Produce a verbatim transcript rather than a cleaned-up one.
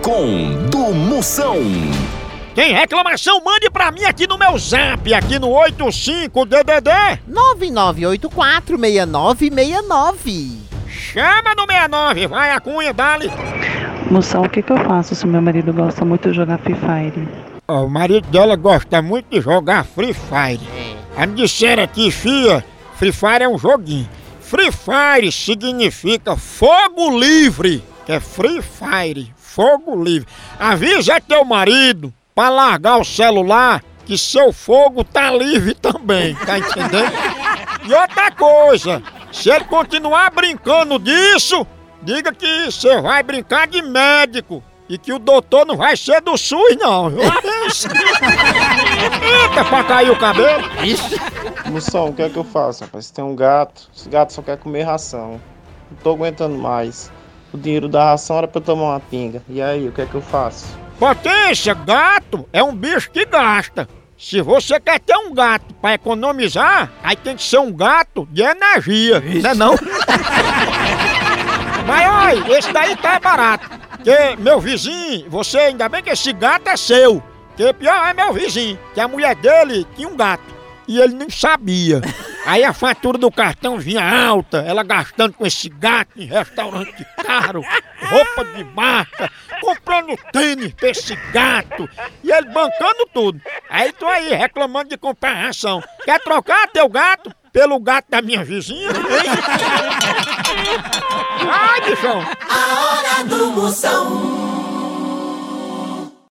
com do Moção. Tem reclamação? Mande pra mim aqui no meu zap, aqui no oito cinco D D D nove nove oito quatro seis nove seis nove. Chama no sessenta e nove, vai a cunha, dale. Moção, o que que eu faço se meu marido gosta muito de jogar Free Fire? Oh, o marido dela gosta muito de jogar Free Fire. Aí me disseram aqui, filha, Free Fire é um joguinho. Free Fire significa fogo livre, que é Free Fire, fogo livre. Avisa teu marido pra largar o celular, que seu fogo tá livre também, tá entendendo? E outra coisa, se ele continuar brincando disso, diga que você vai brincar de médico e que o doutor não vai ser do SUS não, viu? Eita, pra cair o cabelo. Moção, o que é que eu faço, rapaz? Tem um gato, esse gato só quer comer ração. Não tô aguentando mais. O dinheiro da ração era pra eu tomar uma pinga. E aí, o que é que eu faço? Potência, gato é um bicho que gasta. Se você quer ter um gato pra economizar, aí tem que ser um gato de energia, né não? Mas olha, esse daí tá barato. Porque meu vizinho, você, ainda bem que esse gato é seu. Que pior é meu vizinho, que a mulher dele tinha um gato. E ele não sabia. Aí a fatura do cartão vinha alta, ela gastando com esse gato em restaurante caro, roupa de marca, comprando tênis pra esse gato, e ele bancando tudo. Aí tô aí reclamando de comprar ração. Quer trocar teu gato pelo gato da minha vizinha? Ai, bichão! A hora do Moção.